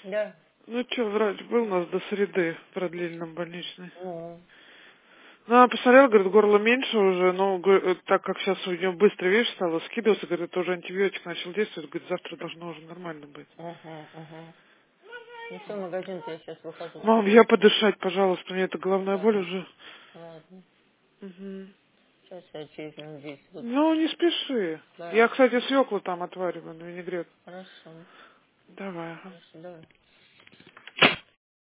Да. Ну что, врач был у нас до среды, продлили нам больничный. Ну, Ну, она посмотрела, говорит, горло меньше уже, но так как сейчас у нее быстро, видишь, стало скидываться, говорит, это уже антибиотик начал действовать, говорит, завтра должно уже нормально быть. ага. Ну что, в магазин-то я сейчас выхожу. Мам, я подышать, пожалуйста, мне эта головная боль Ладно, уже. ладно. Угу. Сейчас я через минут 10 буду. Ну, не спеши. Да, Я, кстати, свеклу там отвариваю на винегрет. хорошо. Давай. Ага. Хорошо, давай.